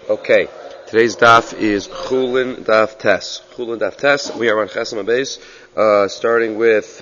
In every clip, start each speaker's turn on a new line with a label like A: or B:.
A: Okay, today's daf is Chulin Daf Tes. Chulin Daf Tes. We are on Chesam Beis, starting with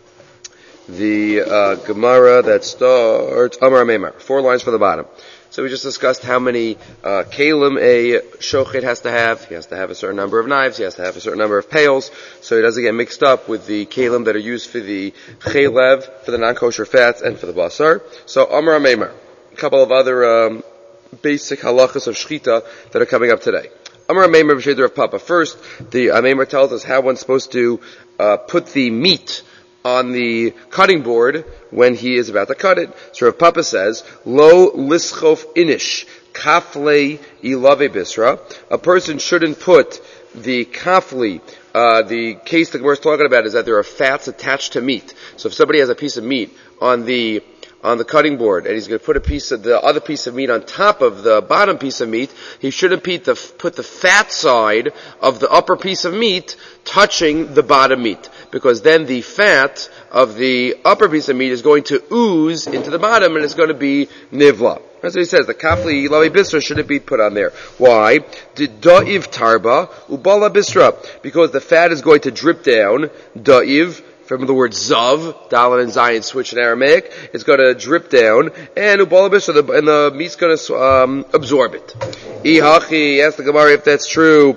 A: the Gemara that starts Amar Meimar. 4 lines from the bottom. So we just discussed how many kalim a shochet has to have. He has to have a certain number of knives. He has to have a certain number of pails, so he doesn't get mixed up with the kalim that are used for the chaylev, for the non-kosher fats, and for the basar. So Amar Meimar. A couple of other basic halachas of shchita that are coming up today. Amar Meimar b'sheder of Papa. First, the Meimar tells us how one's supposed to put the meat on the cutting board when he is about to cut it. So Rav Papa says, Lo lischof inish, kafle ilave bisra. A person shouldn't put the kafli, the case the Gemara is talking about is that there are fats attached to meat. So if somebody has a piece of meat on the cutting board, and he's going to put the other piece of meat on top of the bottom piece of meat, he shouldn't put the fat side of the upper piece of meat touching the bottom meat, because then the fat of the upper piece of meat is going to ooze into the bottom, and it's going to be nivla. That's what he says. The kafli lavi bisra shouldn't be put on there. Why? Da'iv tarba ubala bisra, because the fat is going to drip down. Da'iv, from the word zav, Dalet and Zayin switch in Aramaic, it's going to drip down, and ubala bisra, and the meat's going to absorb it. Ihachi, ask the Gemara if that's true.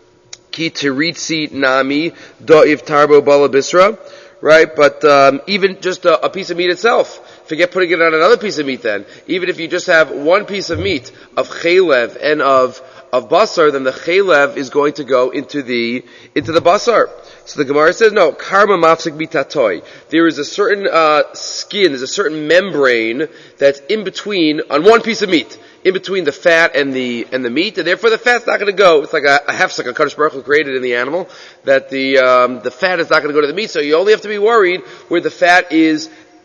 A: Ki teritzi nami da'iv tarba ubala bisra. Right, but even just a piece of meat itself, forget putting it on another piece of meat then. Even if you just have one piece of meat, of chaylev and of basar, then the chaylev is going to go into the basar. So the Gemara says, no, karma mafsik mitatoy. There is a certain skin, there's a certain membrane that's in between, on one piece of meat, in between the fat and the meat, and therefore the fat's not going to go. It's like a hefsek, a Kadosh Baruch Hu created in the animal, that the fat is not going to go to the meat. So you only have to be worried where the fat is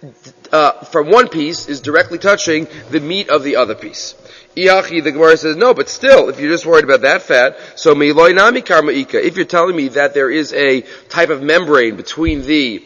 A: from one piece is directly touching the meat of the other piece. Iachi, the Gemara says, no, but still, if you're just worried about that fat, so miloi nami karma ika. If you're telling me that there is a type of membrane between the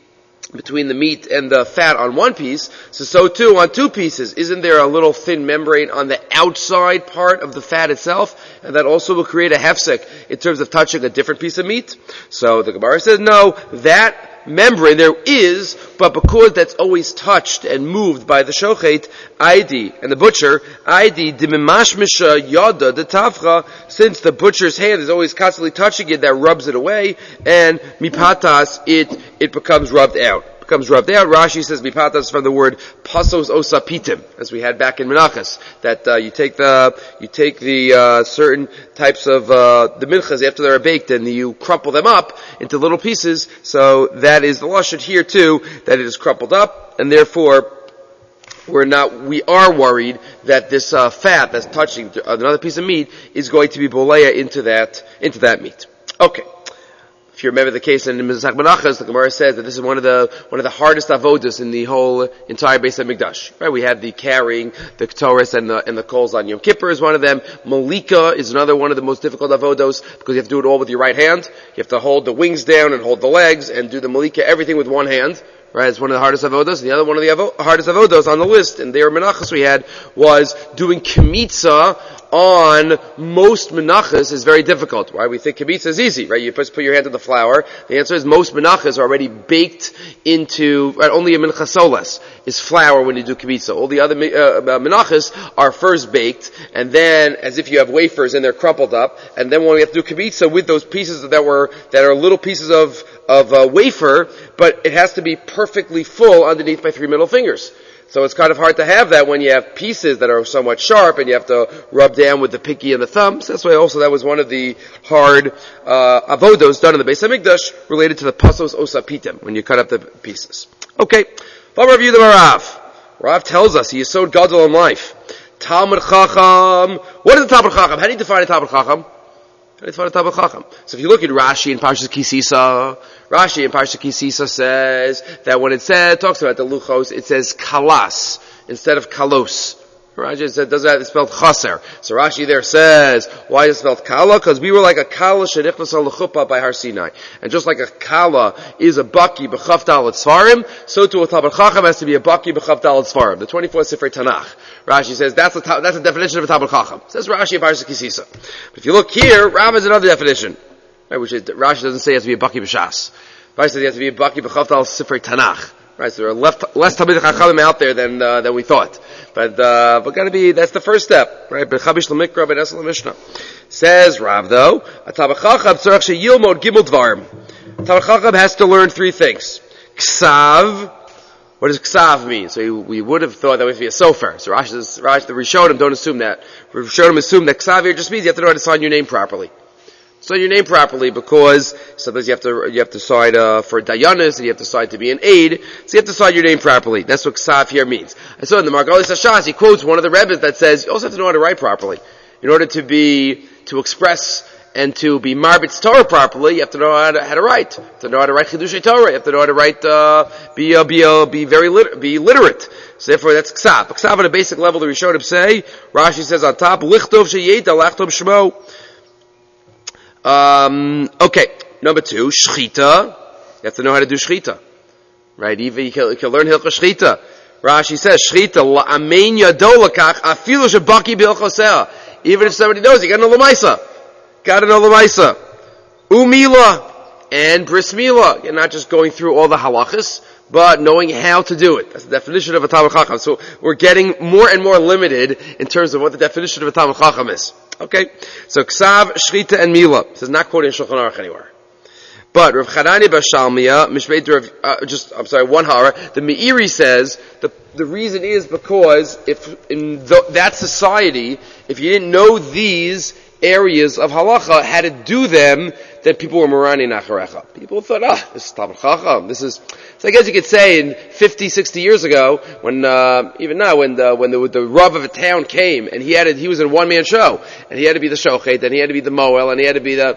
A: meat and the fat on one piece, so too on two pieces, isn't there a little thin membrane on the outside part of the fat itself? And that also will create a hefsek in terms of touching a different piece of meat? So the Gemara says, no, that membrane there is, but because that's always touched and moved by the shochet, ID, and the butcher, ID, dimimashmisha yada de tafcha, since the butcher's hand is always constantly touching it, that rubs it away, and mipatas, it becomes rubbed out. Rashi says mipatas from the word pasos osapitim, as we had back in Menachos, that you take the certain types of the minchas after they're baked, and you crumple them up into little pieces. So that is the lashon here too, that it is crumpled up, and therefore we are worried that this fat that's touching another piece of meat is going to be boleya into that meat. Okay. If you remember the case in Mizrach Menachos, the Gemara says that this is one of the hardest avodas in the whole entire Beis HaMikdash. Right? We have the carrying, the Ketores and the coals on Yom Kippur is one of them. Malika is another one of the most difficult avodos, because you have to do it all with your right hand. You have to hold the wings down and hold the legs and do the Malika, everything with one hand. Right, it's one of the hardest avodos. And the other one of the hardest avodos on the list, and there menachas we had, was doing kemitza on most menachas is very difficult. Right? We think kemitza is easy, right? You first put your hand on the flour. The answer is most menachas are already baked into, right, only a mincha soles is flour when you do kemitza. All the other menachas are first baked, and then as if you have wafers and they're crumpled up, and then when we have to do kemitza with those pieces that are little pieces of wafer, but it has to be perfectly full underneath my 3 middle fingers. So it's kind of hard to have that when you have pieces that are somewhat sharp and you have to rub down with the pinky and the thumbs. That's why also that was one of the hard avodos done in the Beis HaMikdash related to the pasos osapitim, when you cut up the pieces. Okay, let's review the Rav. Rav tells us he is so gadol in life. Talmud Chacham. What is a Talmud Chacham? How do you define a Talmud Chacham? So if you look at Rashi in Parshas Kisisa says that when it talks about the luchos, it says kalas instead of kalos. Rashi said, does that, it's spelled chaser. So Rashi there says, why is it spelled kala? Because we were like a kala shenichnas al chuppah by Har Sinai. And just like a kala is a baki b'chav dalet svarim, so too a Talmid Chacham has to be a baki b'chav dalet svarim. The 24 Sifrei Tanakh. Rashi says, that's a definition of a Talmid Chacham. Says Rashi of Parshas Kisisa. But if you look here, Rav has another definition. Right, which is, Rashi doesn't say it has to be a baki b'shas. Rashi says it has to be a baki b'chav dalet Sifrei Tanakh. Right, so there are less Talmidei Chachamim out there than we thought. But gotta be, that's the first step, right? B'chabish l'mikra, b'nes l'mishnah. Says Rav though, a Talmid Chacham tzarech sheyilmod gimel dvarim. Talmid Chacham has to learn three things. Ksav. What does ksav mean? So we would have thought that would be a sofer. So Rashi, the Rishonim don't assume that. Rishonim assume that ksav here just means you have to know how to sign your name properly. Sign your name properly because sometimes you have to sign for dayanis, and you have to sign to be an aide. So you have to sign your name properly. That's what ksav here means. I saw in the Margalis Hashas, he quotes one of the Rebbes that says you also have to know how to write properly. In order to express and to be marbitz Torah properly, you have to know how to write. You have to know how to write Chidushei Torah. You have to know how to write, be literate. So therefore that's ksav. Ksav on a basic level, the Rishonim say, Rashi says on top, lichtov sheyeda, lachtom shmo. Okay. Number 2, shchita. You have to know how to do shchita. Right? Even you can learn hilcha shchita. Rashi says, shchita, la'amein yado lakach, afilu shabaki b'ilchosea. Even if somebody knows, you gotta know l'maisa. Gotta know l'maisa. Umila. And bris milah. You're not just going through all the halachas, but knowing how to do it. That's the definition of a Talmid Chacham. So we're getting more and more limited in terms of what the definition of a Talmid Chacham is. Okay? So ksav, shchita, and milah. This is not quoted in Shulchan Aruch anywhere. But Rav Chanani Bashalmiya, one hara, the Meiri says the reason is because if in that society, if you didn't know these areas of halacha, how to do them, that people were Marani Nacharecha. People thought, this is Talmid Chacham. So I guess you could say in 50, 60 years ago, when the Rav of a town came, and he was in a one-man show, and he had to be the Shochet, and he had to be the Moel, and he had to be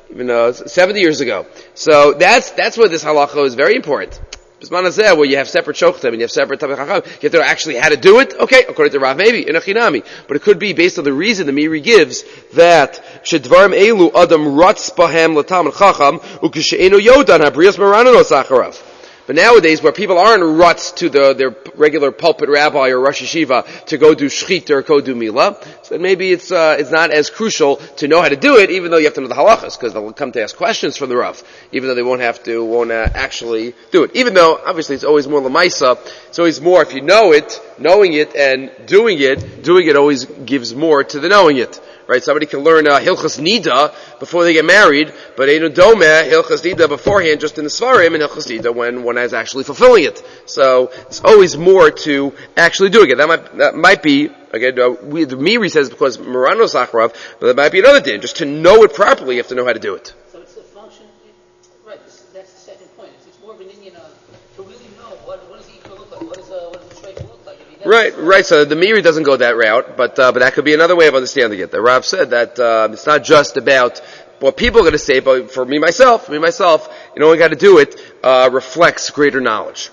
A: 70 years ago. So that's where this halacha is very important. Bisman hazeh, where you have separate shochem and you have separate Talmid Chacham, you have to know actually how to do it. Okay, according to Rav, maybe in a chinami, but it could be based on the reason the Meiri gives that shedvarim elu adam ratz bahem l'Talmid Chacham ukishe'enu yodan habrias maranos acharav. But nowadays, where people aren't ruts to their regular pulpit rabbi or Rosh Yeshiva to go do shchita or go do milah, so maybe it's not as crucial to know how to do it, even though you have to know the halachas, because they'll come to ask questions from the Rav, even though they won't actually do it. Even though, obviously, it's always more lemaisa, it's always more if you know it, knowing it, and doing it always gives more to the knowing it. Right? Somebody can learn Hilchas Nida before they get married, but Einu Domeh, Hilchas Nida beforehand, just in the Svarim, and Hilchas Nida when one is actually fulfilling it. So, it's always more to actually doing it. That might be, again, the Meiri says because Maranos Acharav, but that might be another din. Just to know it properly, you have to know how to do it.
B: So it's the function, right, that's the second point. It's more of an Indian, to really know what does the equal look like, what does the striker look like.
A: Right. So the Meiri doesn't go that route, but that could be another way of understanding it. The Rav said that it's not just about what people are going to say, but for me myself, you know, we got to do it. Reflects greater knowledge.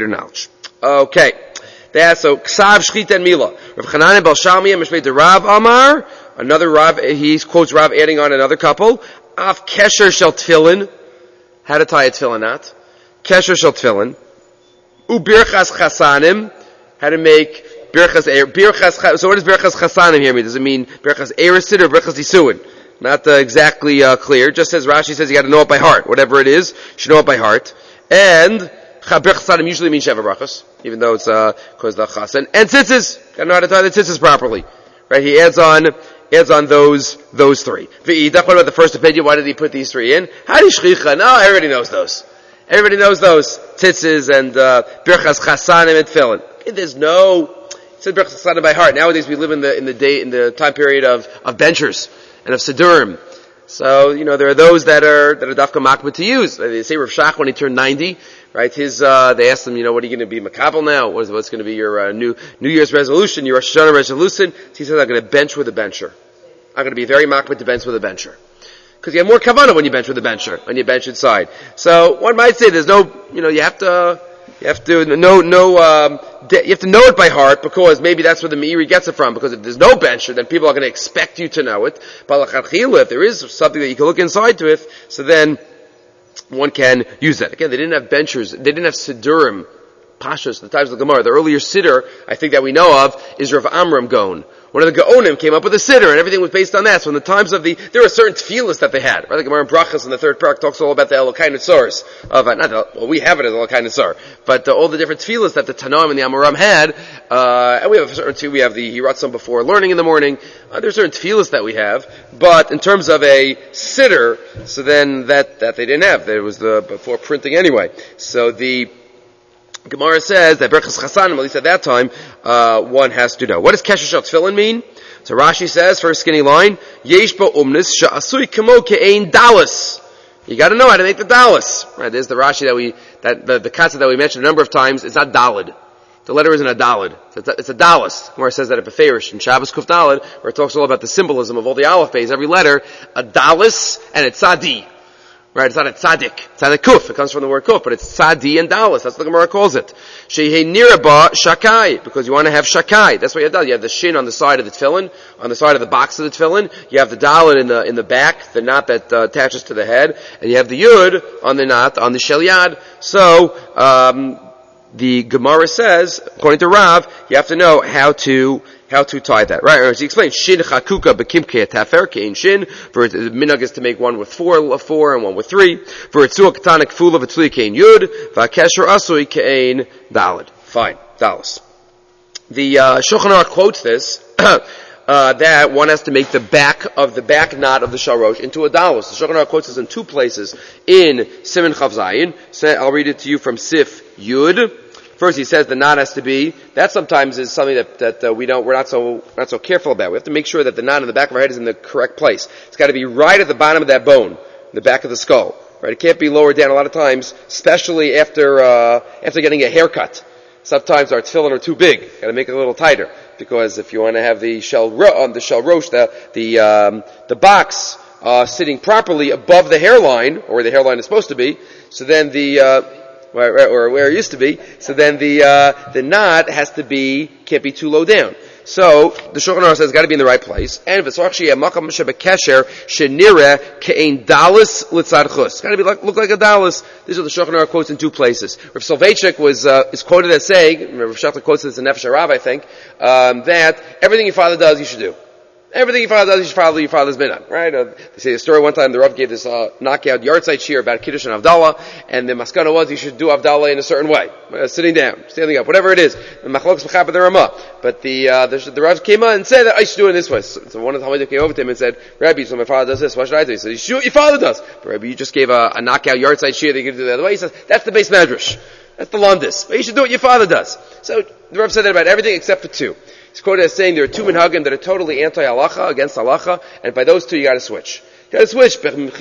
A: Okay, that's so ksav, shchita, and milah. Rav Chanan Bal Shalmiya mishmei de Rav Amar. Another Rav, he quotes Rav adding on another couple. Af kesher shel tefillin. How to tie a tefillin knot? Kesher shel tefillin. Ubirchas chasanim. How to make birchas. So what does birchas chasanim here mean? Does it mean birchas erisid or birchas isuin? Not exactly clear. Just as Rashi says, you got to know it by heart. Whatever it is, you should know it by heart. And birchas chasanim usually means sheva brachas, even though it's because the chasan and tzitzis. Got to know how to tie the tzitzis properly. Right? He adds on those three. V'idach, what about the first opinion? Why did he put these three in? Hadi shchicha. No, everybody knows those. Everybody knows those tzitzis and birchas chasanim and tefillin. There's no, it says birchas chasanim by heart. Nowadays we live in the time period of benchers and of sidurim. So, there are those that are dafka makbid to use. They say Rav Shach when he turned 90, right? They asked him, what are you going to be makabel now? What's going to be your New Year's resolution, your Rosh Hashanah resolution? He says, I'm going to bench with a bencher. I'm going to be very makbid to bench with a bencher. Because you have more kavanah when you bench with a bencher, when you bench inside. So, one might say there's no, you have to You have to know it by heart, because maybe that's where the Meiri gets it from. Because if there's no bencher, then people are going to expect you to know it. But if there is something that you can look inside to it, so then one can use that. Again, they didn't have benchers, they didn't have Siddurim, Pashas, the times of the Gemara. The earlier Siddur, I think that we know of, is Rav Amram Gaon. One of the Gaonim came up with a Siddur, and everything was based on that. So in the times of there were certain tefillas that they had. Right? The Gemara in Brachas in the third parak talks all about the Elokai Netzars. We have it as Elokai Netzar. But all the different tefillas that the Tanaim and the Amoram had, and we have a certain too, we have the Hiratzon before learning in the morning. There's certain tefillas that we have. But in terms of a Siddur, so then that they didn't have. There was before printing anyway. So the Gemara says that Berachas Chasanim, at least at that time, one has to know. What does Kesher Shal Tefillin mean? So Rashi says, first skinny line, Yesh bo umnis sha'asui kamo ke'ein dalas. You gotta know how to make the dalas. Right, there's the Rashi the katsa that we mentioned a number of times. It's not dalid. The letter isn't a dalid. It's a dalas. Gemara says that at Beferish in Shabbos Kuf Dalid, where it talks all about the symbolism of all the aleph bays, every letter, a dalas and a tzadi. Right, it's not a tzaddik. It's not a kuf. It comes from the word kuf, but it's tzadi and dalas. That's what the Gemara calls it. Shehei niraba shakai, because you want to have shakai. That's what you have. You have the shin on the side of the tefillin, on the side of the box of the tefillin. You have the dalet in the back, the knot that attaches to the head, and you have the yud on the knot on the shel yad. So the Gemara says, according to Rav, you have to know how to tie that, right? Or as he explains, shin chakuka bekimke tafer kein shin. For the minhag is to make one with four and one with 3. For itzua katanik fula v'tzli kein yud v'akesher asui kein dalid. Fine, dalas. The Shulchan Aruch quotes this that one has to make the back knot of the shalrosh into a dalas. The Shulchan Aruch quotes this in 2 places in Siman Chav Zayin. So I'll read it to you from Sif Yud. First, he says the knot has to be. That sometimes is something that we're not so careful about. We have to make sure that the knot in the back of our head is in the correct place. It's got to be right at the bottom of that bone, the back of the skull. Right? It can't be lower down. A lot of times, especially after getting a haircut, sometimes our tefillin are too big. Got to make it a little tighter, because if you want to have the shel rosh, the box sitting properly above the hairline, or where the hairline is supposed to be, so then or where it used to be, so then the knot can't be too low down. So the Shulchan Aruch says it's got to be in the right place. And v'sorachshi makam shebekesher shenira ke'ein dalas litzad chus. It's got to be look like a dalas. These are the Shulchan Aruch quotes in 2 places. Rav Soloveitchik is quoted as saying, Rav Schachter quotes this in Nefesh HaRav, I think, that everything your father does, you should do. Everything your father does, you should follow your father's minhag, right? They say a story one time, the Rav gave this knockout yahrzeit shir about Kiddush and Havdalah, and the maskana was you should do Havdalah in a certain way, sitting down, standing up, whatever it is. The Machlokes Mechaber the Ramah. But the Rav came on and said that I should do it in this way. So one of the Talmidim came over to him and said, Rabbi, so my father does this, what should I do? He said, you should do what your father does. But Rabbi, you just gave a knockout yahrzeit shir that you could do the other way. He says, that's the base medrash. That's the Landis. But you should do what your father does. So the Rav said that about everything except for 2. He's quoted as saying there are 2 minhagim that are totally anti-halacha, against halacha, and by those 2 you gotta switch. You gotta switch.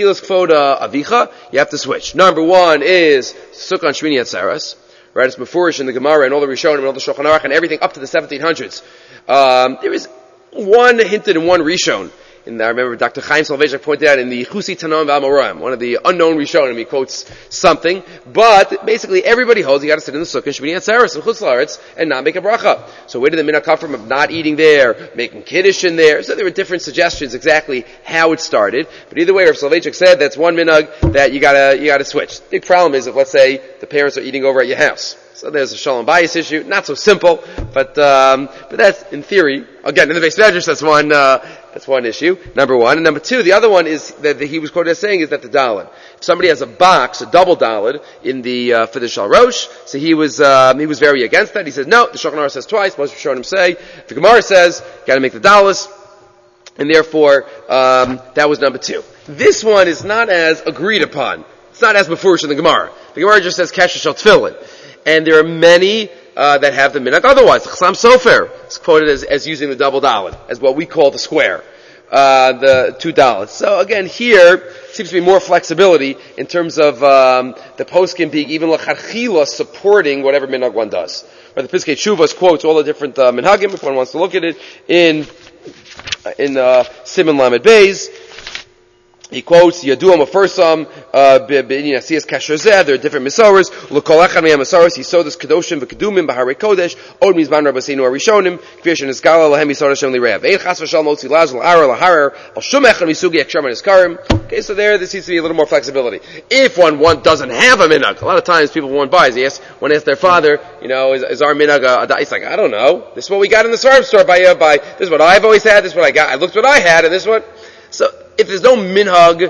A: You have to switch. Number 1 is Sukkah on Shmini Atzeres. Right? It's Mefurish in the Gemara and all the Rishonim and all the Shulchan Aruch and everything up to the 1700s. There is one hinted in one Rishon. And I remember Dr. Chaim Soloveitchik pointed out in the Chusi Tanoim V'Amoraim, one of the unknown Rishonim, he quotes something, but basically everybody holds you got to sit in the Sukkah, Shmini Atzeres, and Chutz La'aretz, and not make a bracha. So where did the minhag come from of not eating there, making Kiddush in there? So there were different suggestions exactly how it started, but either way, Rav Soloveitchik said that's one minhag that you gotta switch. The big problem is if, let's say, the parents are eating over at your house. So there's a shalom bayis issue, not so simple, but that's in theory. Again, in the base medrash, that's one issue. Number 1, and number 2, the other one is that he was quoted as saying is that the daled. If somebody has a box, a double daled in the for the shal rosh, so he was very against that. He says no. The Shulchan Aruch says twice. Most Rishonim say. The Gemara says got to make the dalas, and therefore that was number 2. This one is not as agreed upon. It's not as befurish in the Gemara. The Gemara just says kesher shel tefillin. And there are many that have the minhag otherwise. The Chassam Sofer is quoted as using the double dalet, as what we call the square, the 2 dalets. So again, here seems to be more flexibility in terms of the poskim being even l'chadchila supporting whatever minhag one does. Or the Piskei Teshuvos quotes all the different minhagim if one wants to look at it in Siman Lamed Beis. He quotes Yaduam Afursam, Siyas Kasherzeh. There are different Misoras. L'kol echad me'am Misoras. He saw this Kedoshim v'Kedumim b'Harei Kodesh. Od mizman Rabbeinu Arishonim. Kvish Nizgala lahem Yisod Hashem li'Rev. Ein chas v'shal motzi laz l'ara l'harer al shum echad misugi ekshar niskarim. Okay, so there seems to be a little more flexibility. If one doesn't have a minhag, a lot of times people one buys. One asks their father, is our minhag a? He's like, I don't know. This is what we got in the Svarim store by. This is what I've always had. This is what I got. I looked what I had, and this one. So if there's no minhag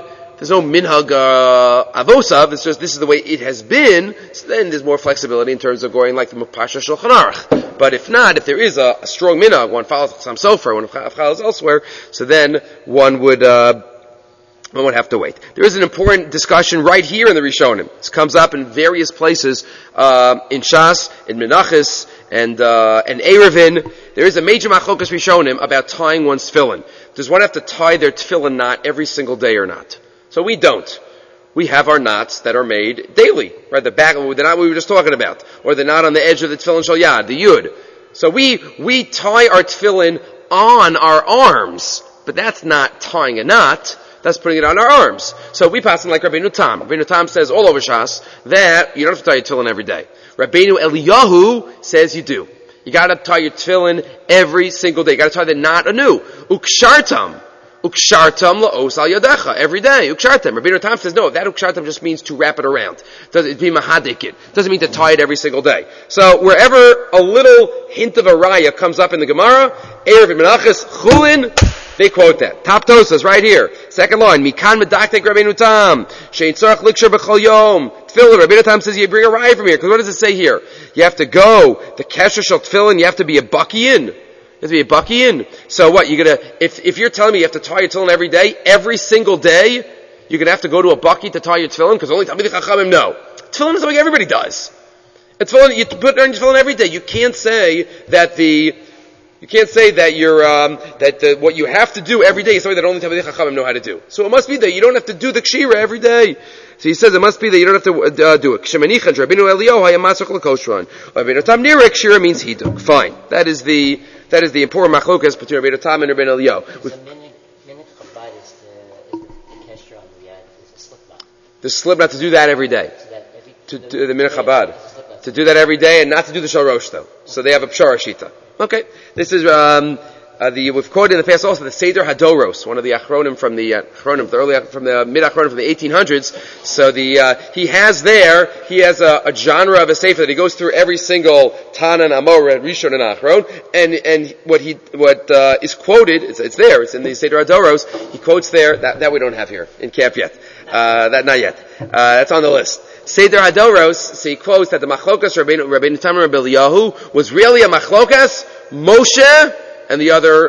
A: avosav, it's just this is the way it has been, so then there's more flexibility in terms of going like the Pasha Shulchan Aruch. But if not, if there is a strong minhag, one follows some sofer, one follows elsewhere, so then one would have to wait. There is an important discussion right here in the Rishonim. This comes up in various places, in Shas, in Menachos, and Erevin. There is a major machlokas Rishonim about tying one's tefillin. Does one have to tie their tefillin knot every single day or not? So we don't. We have our knots that are made daily, right? The knot we were just talking about, or the knot on the edge of the tefillin shel yad, the yud. So we tie our tefillin on our arms, but that's not tying a knot. That's putting it on our arms. So we pass them like Rabbeinu Tam. Rabbeinu Tam says all over Shas that you don't have to tie your tefillin every day. Rabbeinu Eliyahu says you do. You gotta tie your tefillin every single day. You gotta tie the knot anew. Ukshartam la'os al yadecha. Every day. Ukshartam. Rabbeinu Tam says no, that ukshartam just means to wrap it around. Doesn't be mahadik it. Doesn't mean to tie it every single day. So wherever a little hint of a raya comes up in the Gemara, Erev Menachos, Chulin, they quote that. Top Tosas, right here. Second line. Mikan medaktek Rabbeinu Tam. Shein tzarach likshar b'chol yom. Tefillin. Rabbeinu Tam says you bring a raya from here. Because what does it say here? You have to go. The kesher shel tefillin. You have to be a bakiyin. You have to be a bakiyin. So what? If you're telling me you have to tie your tefillin every day, every single day, you're gonna have to go to a baki to tie your tefillin? Because only Talmidei Chachamim know. Tefillin is something everybody does. And tefillin, you put it on your tefillin every day. You can't say that what you have to do every day is something that only Talmidei Chachamim know how to do. So it must be that you don't have to do the kshira every day. So he says it must be that you don't have to do it. Kshemanicha Rabbeinu Eliyahu hayamatzach l'koshran. Rabbeinu Tam nirek kshira means hiduk. Fine. That is the important machlokas between Rabbeinu Tam and Rabbeinu Eliyahu.
C: The minute chabad is the kesher on the yad is a slip knot.
A: The slip knot to do that every day.
C: So
A: To do the minute chabad. To do that every day and not to do the shalosh though. So they have a pshara shita. Okay, this is we've quoted in the past also the Seder Hadoros, one of the achronim from the mid achronim from the 1800s. So he has a genre of a sefer that he goes through every single Tanan, Amor, Rishon, and Achron, and what is quoted, it's there, it's in the Seder Hadoros. He quotes there that we don't have here in camp yet, that not yet. That's on the list. Seder Hadoros, so he quotes that the machlokas Rabbeinu Tam and Rabbeinu Eliyahu was really a machlokas Moshe and the other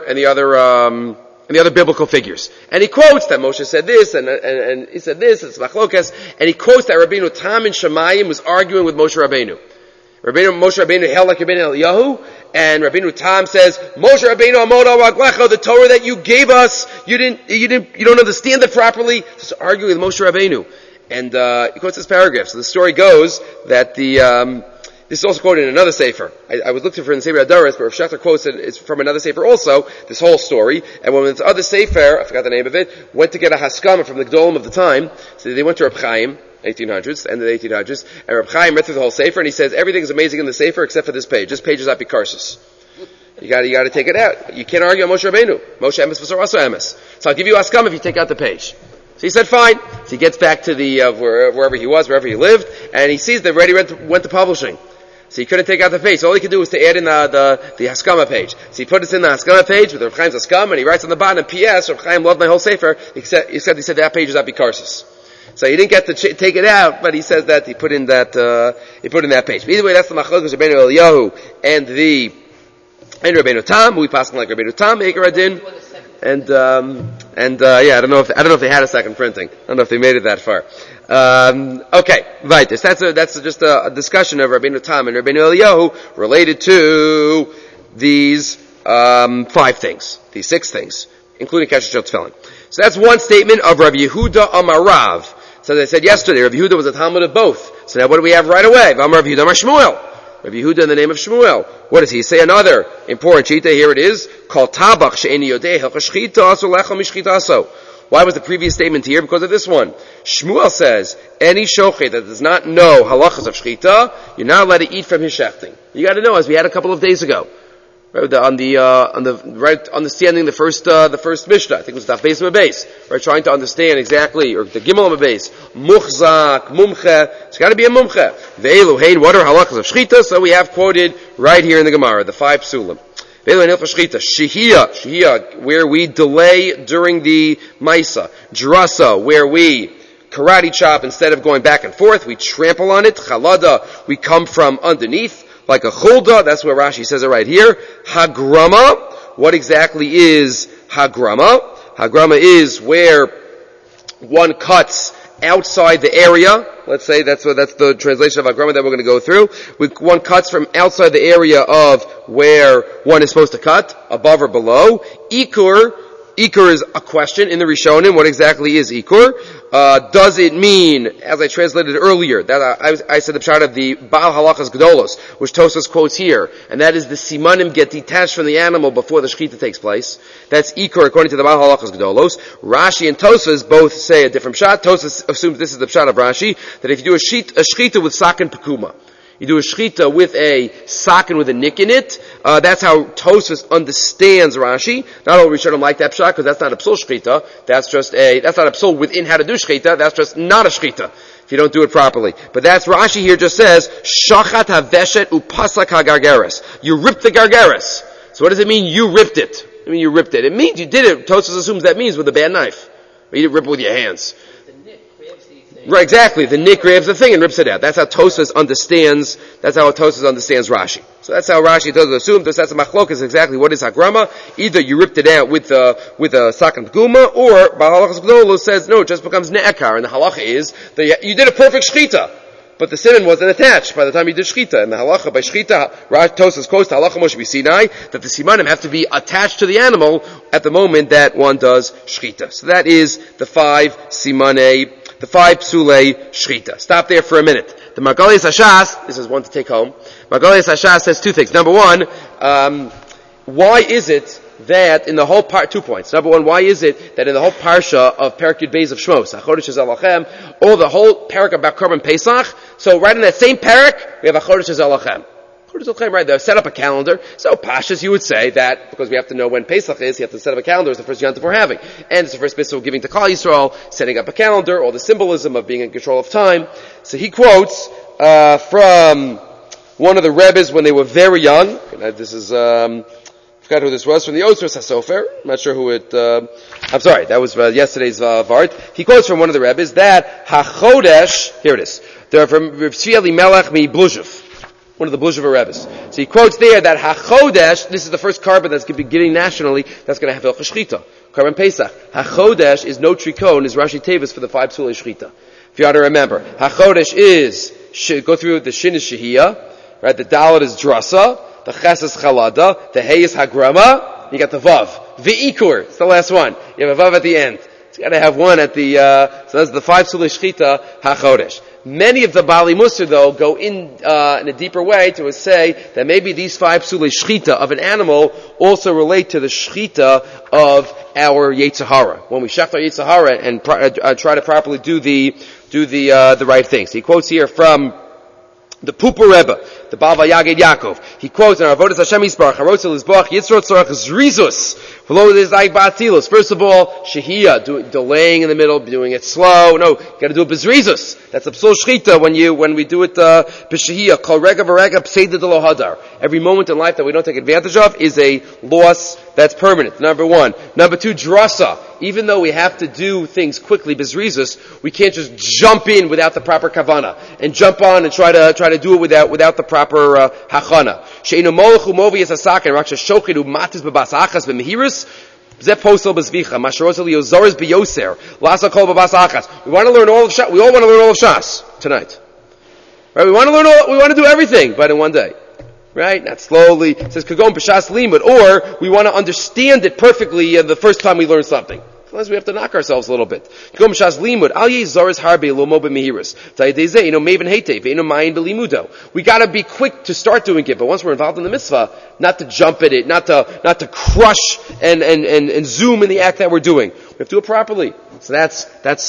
A: biblical figures. And he quotes that Moshe said this and he said this. It's machlokas, and he quotes that Rabbeinu Tam in Shemayim was arguing with Moshe Rabbeinu. Moshe Rabbeinu held like Rabbeinu Eliyahu, and Rabbeinu Tam says, Moshe Rabbeinu Amod al Raglecha, the Torah that you gave us, you don't understand it properly. Just arguing with Moshe Rabbeinu. And he quotes this paragraph. So the story goes that this is also quoted in another sefer. I was looking for it in the Sefer Hadaras, but Rav Shechter quotes it. It's from another sefer also. This whole story. And when this other sefer, I forgot the name of it, went to get a haskama from the Gdolim of the time, so they went to Reb Chaim, 1800s, end of the 1800s, and Reb Chaim read through the whole sefer, and he says everything is amazing in the sefer except for this page. This page is apikarsis. You gotta take it out. You can't argue on Moshe Rabbeinu. Moshe emes v'sor also emes. So I'll give you haskama if you take out the page. So he said, fine. So he gets back to the wherever he lived, and he sees that already went to publishing. So he couldn't take out the page. So all he could do was to add in the Haskama page. So he put it in the Haskama page with Rav Chaim's Haskama, and he writes on the bottom, P.S. Rav Chaim loved my whole sefer. He said that page is apikarsis. So he didn't get to take it out, but he says that he put in that page. But either way, that's the machlokes of Rabbeinu Eliyahu and Rabbeinu Tam. We pass like Rabbeinu Tam, Eker Adin. And I don't know if they had a second printing. I don't know if they made it that far. Okay, right. That's just a discussion of Rabbeinu Tam and Rabbeinu Eliyahu related to these 5 things, these 6 things, including Kesher Shel Tefillin. So that's one statement of Rav Yehuda Amarav. So as I said yesterday, Rav Yehuda was a Talmud of both. So now what do we have right away? Rav Yehuda Amar Shmuel. Rav Yehuda in the name of Shmuel. What does he say? Another important shita. Here it is. Called tabach she'eni yodei helcha shchita aso lecha mishchita aso. Why was the previous statement here? Because of this one. Shmuel says, any shochet that does not know halachas of shchita, you're not allowed to eat from his shechting. You got to know, as we had a couple of days ago, right, understanding the first Mishnah. I think it was Daf Beis Mabes, right, trying to understand exactly, or the Gimel Mabes, muchzak, mumche. It's got to be a mumche. Ve'elu hein, what are halachas of shchita? So we have quoted right here in the Gemara, the 5 psulim. Shihiyah, where we delay during the Maisa. Drasa, where we karate chop instead of going back and forth, we trample on it. Chalada, we come from underneath, like a chulda, that's where Rashi says it right here. Hagrama, what exactly is hagrama? Hagrama is where one cuts outside the area. Let's say that's the translation of hagrama that we're going to go through. One cuts from outside the area of where one is supposed to cut, above or below. Ikur is a question in the Rishonim. What exactly is Ikur? Does it mean, as I translated earlier, that I said the pshat of the Baal Halachas Gdolos, which Tosfos quotes here, and that is the simanim get detached from the animal before the shechita takes place. That's Ikur according to the Baal Halachas Gdolos. Rashi and Tosfos both say a different pshat. Tosfos assumes this is the pshat of Rashi, that if you do a shechita with sakin pekuma, you do a shechita with a sakin with a nick in it. That's how Tosfos understands Rashi. Not all Rishonim like that pshat because that's not a psul shechita. That's not a psul within how to do shechita. That's just not a shechita if you don't do it properly. But that's Rashi here just says shachat haveshet upasak hagargeres. You ripped the gargeres. So what does it mean? You ripped it. I mean you ripped it. It means you did it. Tosfos assumes that means with a bad knife. Or you didn't rip it with your hands. Right, exactly. The nick grabs the thing and rips it out. That's how Tosfos understands Rashi. So that's how Rashi does assume. That's a machlokas exactly what is hagrama. Either you ripped it out with a sakan pguma, or Bahalachas Gdolos says no, it just becomes ne'ekar. And the halacha is that you did a perfect shchita, but the siman wasn't attached by the time you did shchita. And the halacha by shchita, Tosfos quotes the halacha Moshe Sinai that the simanim have to be attached to the animal at the moment that one does shchita. So that is the 5 simanei. The 5 psulei shchita. Stop there for a minute. The Margolius Hashas, this is one to take home. Margolius Hashas says 2 things. Number 1, why is it that in the whole 2 points. Number 1, why is it that in the whole parsha of Perek Yud Beis of Shmos, Achodesh Zalachem, or the whole parak about Korban Pesach, so right in that same parak, we have Achodesh Zalachem. Right there, set up a calendar. So Pashas, you would say that because we have to know when Pesach is, you have to set up a calendar. It's the first Yontif we're having, and it's the first mitzvah we're giving to Klal Yisrael, setting up a calendar, all the symbolism of being in control of time. So he quotes from one of the Rebbes when they were very young. This is I forgot who this was, from the Osros HaSofer. I'm not sure who it. I'm sorry, that was yesterday's Vart. He quotes from one of the Rebbes that Hachodesh. Here it is. They're from Rav Tzvi Elimelech mi Bluzhev, one of the Bluzhev Rebbes. So he quotes there that Hachodesh, this is the first carbon that's going to be getting nationally, that's going to have El Shchita, Carbon Pesach. Hachodesh is no trikon, is Rashi Tevis for the 5 psulei shchita. If you ought to remember, Hachodesh is, go through the Shin is Shehiyah, right, the Dalet is Drasa, the Ches is Chalada, the Hey is Hagrama, you got the Vav. V'ikur, it's the last one. You have a Vav at the end. It's got to have one at the, so that's the 5 psulei shchita, Hachodesh. Many of the Bali Musar, though, go in a deeper way to say that maybe these 5 psulei shchita of an animal also relate to the shchita of our Yetzer Hara. When we shecht our Yetzer Hara and try to properly do the right things. He quotes here from the Pupa Rebbe, the Baal Vayaged Yaakov. He quotes in Avodas Hashem Yisbarach, Harotzel Yisbarach, Yitzrot Tzorach Zrizus. First of all, Shehiyah, delaying in the middle, doing it slow. No, you gotta do it Bezrizus. That's a psul shchita when we do it, B'Shehiyah. Kol rega v'rega pseida de lo hadar. Every moment in life that we don't take advantage of is a loss that's permanent. Number 1. Number 2, drasa. Even though we have to do things quickly, Bezrizus, we can't just jump in without the proper kavana, and jump on and try to do it without the proper, hachana. She'enu molochu movi es asaken, rak sheshochidu matis bebas achas b'mehirus, we want to learn all of Shas. We all want to learn all of Shas tonight. Right? We want to do everything, but in one day. Right? Not slowly. It says Kagon B'Shas Limud, or we want to understand it perfectly the first time we learn something. Sometimes we have to knock ourselves a little bit. We got to be quick to start doing it, but once we're involved in the mitzvah, not to jump at it, not to crush and zoom in the act that we're doing. We have to do it properly. So that's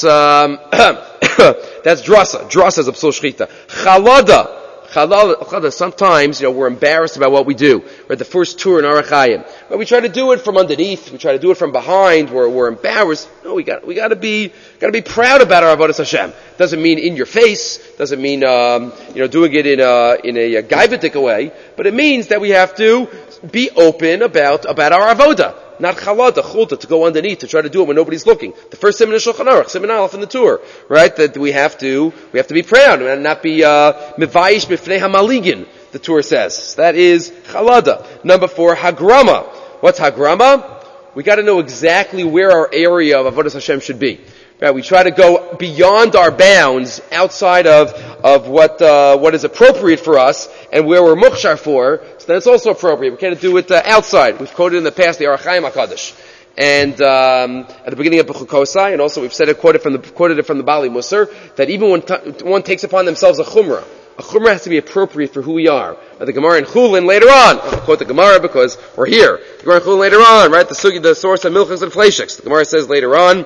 A: that's drasa. Drasa is a psul shchita. Chalada. Sometimes, we're embarrassed about what we do. We're at the first tour in Orach Chaim. But we try to do it from underneath. We try to do it from behind. We're embarrassed. No, we got to be proud about our avodas Hashem. Doesn't mean in your face. Doesn't mean, doing it in a gaivatik way. But it means that we have to be open about our avodah. Not chalada, chulta, to go underneath, to try to do it when nobody's looking. The first siman in Shulchan Aruch, siman aleph in the tour, right? That we have to be proud and not be mivayish b'fnei hamaligin, the tour says. That is chalada. Number 4, hagrama. What's hagrama? We got to know exactly where our area of avodas Hashem should be. Right? We try to go beyond our bounds, outside of what is appropriate for us, and where we're mukhshar for. So then it's also appropriate. We can't do it outside. We've quoted in the past the Orach Chaim HaKadosh, and at the beginning of Bechukosai, and also we've quoted it from the Bali Musar, that even when one takes upon themselves a chumrah has to be appropriate for who we are. The Gemara in Chulin later on, I'll quote the Gemara because we're here. The Gemara in Chulin later on, right? The source of milchas and fleishiks. The Gemara says later on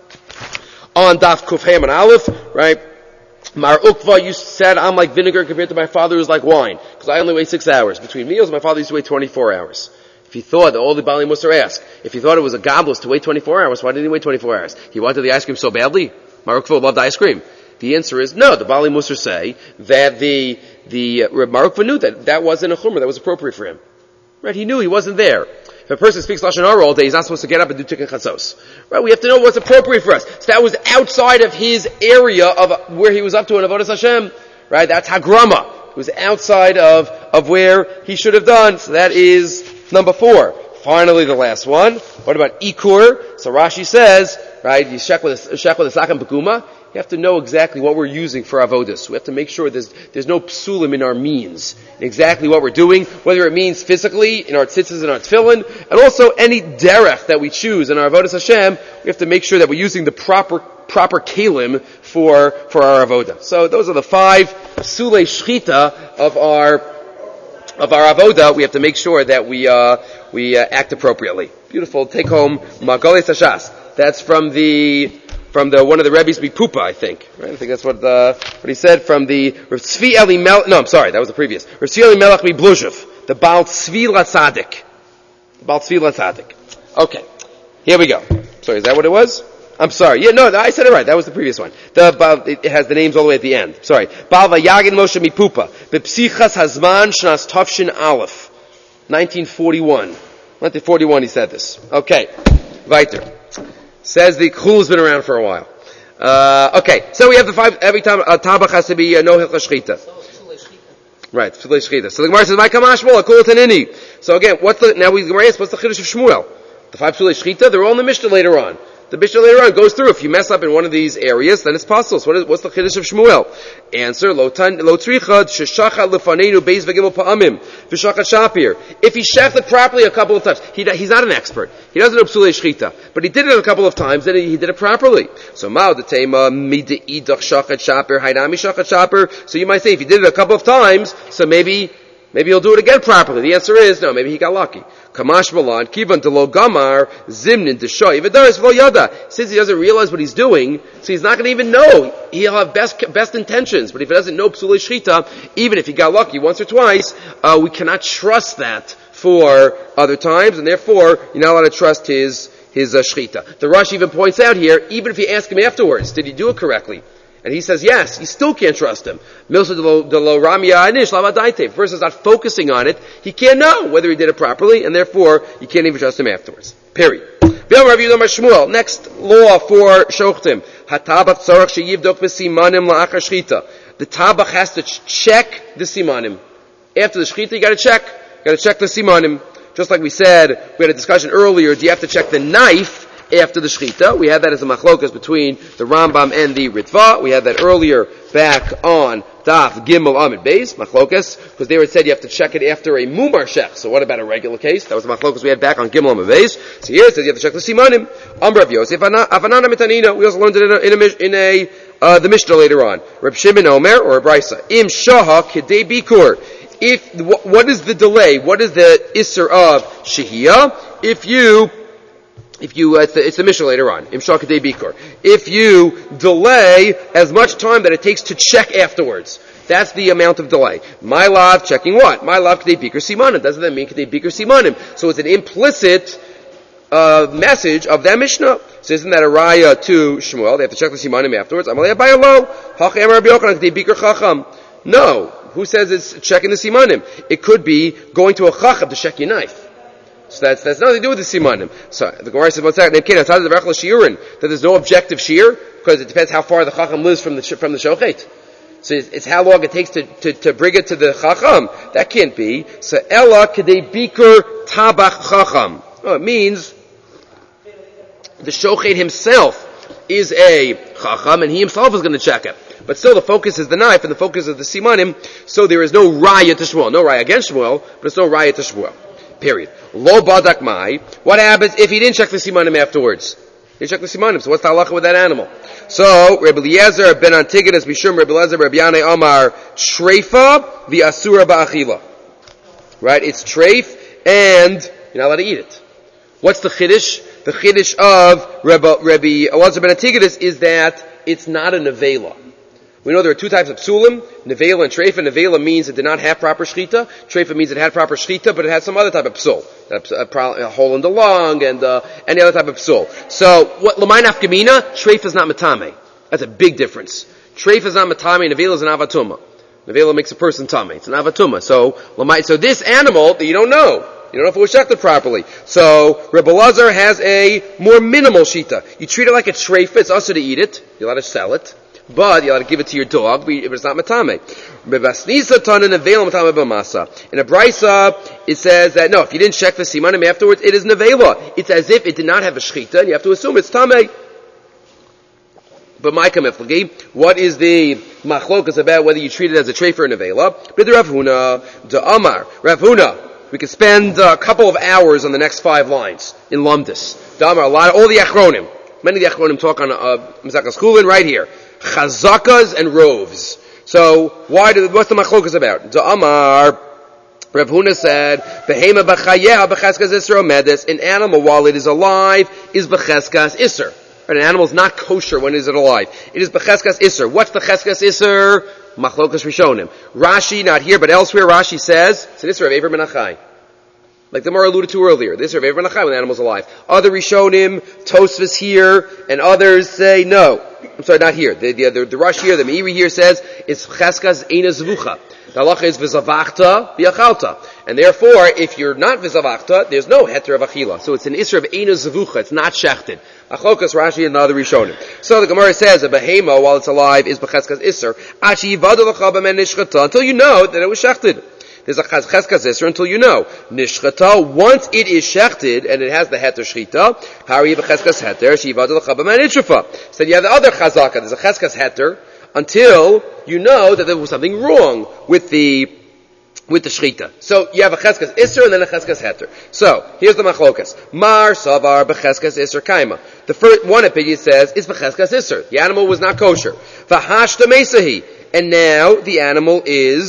A: Daf Kuf Ham and Aleph, right? Mar Ukva, you said I'm like vinegar compared to my father who's like wine, because I only wait 6 hours between meals. My father used to wait 24 hours. If he thought, all the Bali Musar ask, if he thought it was a goblet to wait 24 hours, why didn't he wait 24 hours? He wanted the ice cream so badly? Mar Ukva loved ice cream. The answer is no. The Bali Musar say that the Mar Ukva knew that wasn't a chumrah that was appropriate for him. Right? He knew he wasn't there. If a person speaks Lashon Hara all day, he's not supposed to get up and do Tikkun Chatzos. Right? We have to know what's appropriate for us. So that was outside of his area of where he was up to in Avodas Hashem. Right? That's Hagrama. It was outside of where he should have done. So that is number 4. Finally, the last one. What about Ikur? So Rashi says, right, you shek with a Sakam Pekuma. You have to know exactly what we're using for avodas. We have to make sure there's no psulim in our means. Exactly what we're doing, whether it means physically, in our tzitzis and our tefillin, and also any derech that we choose in our avodas Hashem, we have to make sure that we're using the proper kelim for our avodah. So those are the 5 psulei shchita of our avodah. We have to make sure that we act appropriately. Beautiful. Take home Magalei Sashas. That's from one of the Rebbe's Mipupa, I think. Right? I think that's what he said from the Rav Tzvi Eli Melech. No, I'm sorry, that was the previous. Rav Tzvi Eli Melech Mibluzhev, the Baal Tzvi Latzadik. Okay, here we go. Sorry, is that what it was? I'm sorry. Yeah, no, I said it right. That was the previous one. It has the names all the way at the end. Sorry. Baal Vayagin Moshe Mipupa, Bepsichas Hazman Shnas Tavshin Aleph, 1941. 1941 he said this. Okay, weiter. Says the Chul's been around for a while. Okay, so we have the 5, every time tabach has to be no hilcha shchita. Right, psulei shchita. So the Gemara says, "My kamash shmuel kol tanini." So again, the Gemara asks, what's the chiddush of Shmuel? The 5 psulei shchita, they're all in the Mishnah later on. The Mishnah later on goes through, if you mess up in one of these areas, then it's possible. So what's the chiddush of Shmuel? Answer, lo tzricha sheshachat lefanenu beis v'gimel pa'amim v'shachat shapir. If he sheched it properly a couple of times, he's not an expert. He doesn't know psulei shchita, but he did it a couple of times, then he did it properly. So ma'od the tema mideidach shachat shapir hainami shachat shapir. So you might say, if he did it a couple of times, so maybe he'll do it again properly. The answer is no, maybe he got lucky. Kamash Malan, Kivan Delo Gamar, Zimnin Deshoy, Vidaris Yada. Since he doesn't realize what he's doing, so he's not going to even know. He'll have best intentions, but if he doesn't know Psulei Shchita, even if he got lucky once or twice, we cannot trust that for other times, and therefore, you're not allowed to trust his Shchita. The Rashi even points out here, even if you ask him afterwards, did he do it correctly? And he says yes, you still can't trust him. If a person's not focusing on it, he can't know whether he did it properly, and therefore, you can't even trust him afterwards. Period. Next law for Shochtim. The tabach has to check the simanim. After the shchita, you gotta check the simanim. Just like we said, we had a discussion earlier, do you have to check the knife after the shechita. We had that as a machlokas between the Rambam and the Ritva. We had that earlier back on Daf Gimel Amid Beis, machlokas, because they said you have to check it after a mumar shech. So what about a regular case? That was the machlokas we had back on Gimel Amid Beis. So here it says you have to check the simanim. Amrav Yosef Avanana Mitanina. We also learned it in the Mishnah later on. Reb Shimon Omer or Reb Brisa. Im shaha kedei bikur. What is the delay? What is the isser of shehiyah? It's the Mishnah later on. Im shaha kedei bikur. If you delay as much time that it takes to check afterwards, that's the amount of delay. My lav checking what? My lav kedei bikur simanim. Doesn't that mean kedei bikur simanim? So it's an implicit message of that Mishnah. So isn't that a raya to Shmuel? They have to check the simanim afterwards. Amalei Abayalo, Hacham Rabbi Yochanan kedei bikur chacham. No. Who says it's checking the simanim? It could be going to a chacham to check your knife. So that's nothing to do with the simanim. So the Gemara says, "What's that? That there's no objective shear because it depends how far the chacham lives from the shochet. So it's how long it takes to bring it to the chacham. That can't be. So Ella kedei bikur tabach chacham. Oh, it means the shochet himself is a chacham, and he himself is going to check it. But still, the focus is the knife, and the focus is the simanim. So there is no raya to Shmuel, no raya against Shmuel, but it's no raya to Shmuel. Period. Lo badak mai. What happens if he didn't check the simanim afterwards? He didn't check the simanim. So what's the halacha with that animal? So Rabbi Eliezer ben Antigonus Bishum Rabbi Eliezer Rabbi Yanai Amar Shreifa the Asura ba'achila. Right? It's treif, and you're not allowed to eat it. What's the chiddush? The chiddush of Rabbi Eliezer ben Antigonus is that it's not a nevela. We know there are two types of psulim, nevela and treifa. Nevela means it did not have proper shchita. Treifa means it had proper shchita, but it had some other type of psul. A hole in the lung and any other type of psul. So, what l'may nafkamina? Treifa is not matame. That's a big difference. Treifa is not matame, nevela is an avatuma. Nevela makes a person tame. It's an avatuma. So this animal that you don't know if it was shechted properly. So, Rebbe Lazar has a more minimal shita. You treat it like a treifa, it's also to eat it. You're allowed to sell it. But you're allowed to give it to your dog, if it's not matame. In a brisa, it says that, no, if you didn't check the simanim afterwards, it is nevela. It's as if it did not have a shchita, and you have to assume it's tameh. But my kamiflagi, what is the machlokas about whether you treat it as a treifa or nevela? But the Rav Huna, the Amar, Rav Huna, we could spend a couple of hours on the next 5 lines in Lumdis. The Amar, all the achronim. Many of the achronim talk on Mazakas Kulin right here. Chazakas and roves. So, what's the machlokas about? The Amar, Rav Huna said, Behema b'chayeha b'cheskas isser omedes. An animal, while it is alive, is b'cheskas isser. An animal is not kosher when it is alive. It is b'cheskas isser. What's the cheskas isser? Machlokas Rishonim. Rashi, not here, but elsewhere, Rashi says, it's an isser of Ever Menachai. Like the Gemara alluded to earlier. This is of Ever Menachai when the animal's alive. Other Rishonim, Tosfos here, and others say no. I'm sorry, not here. The Rashi here, the Meiri here says, it's cheskas eina zvucha. The halacha is v'zavachta v'yachalta. And therefore, if you're not v'zavachta, there's no heter of achila. So it's an isser of eina zvucha. It's not shechted. Achlokas, Rashi, and the other Rishonim. So the Gemara says, a behema, while it's alive, is b'cheskas isser. Achi yivadu l'cha b'men nishchata, until you know that it was shechted. There's a cheskas isser until you know. Nishchata, once it is shechted, and it has the heter shchita, hari b'cheskas heter, shivadu l'cha b'man itrufa. So you have the other chazaka, there's a cheskas heter, until you know that there was something wrong with the shchita. So you have a cheskas isser and then a cheskas heter. So, here's the machlokas. Mar savar b'cheskas isser kaima. The first one opinion says, it's b'cheskas isser. The animal was not kosher. V'hashta mesahi. And now the animal's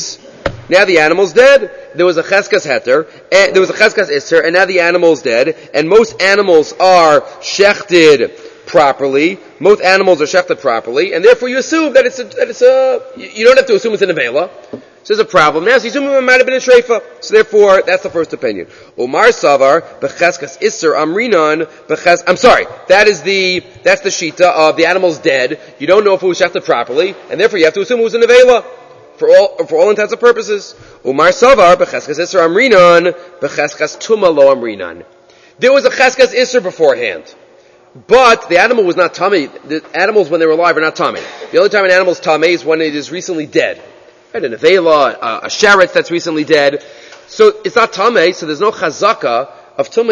A: dead. There was a cheskas heter, and there was a cheskas isser, and now the animal's dead. And most animals are shechted properly. Most animals are shechted properly, and therefore you assume that you don't have to assume it's a nevela. So there's a problem. Now, so you assume it might have been a treifa. So therefore, that's the first opinion. Omar savar b'cheskas isser amrinan b'ches. I'm sorry. That's the shita of the animal's dead. You don't know if it was shechted properly, and therefore you have to assume it was a nevela. For all intents and purposes. Umar savar b'cheskas isser amrinan b'cheskas tuma lo amrinan. There was a cheskas isser beforehand, but the animal was not tummy. The animals when they were alive are not tummy. The only time an animal's tummy is when it is recently dead. Right? A nevela, a sheretz that's recently dead. So it's not tummy. So there's no chazaka of tumah here.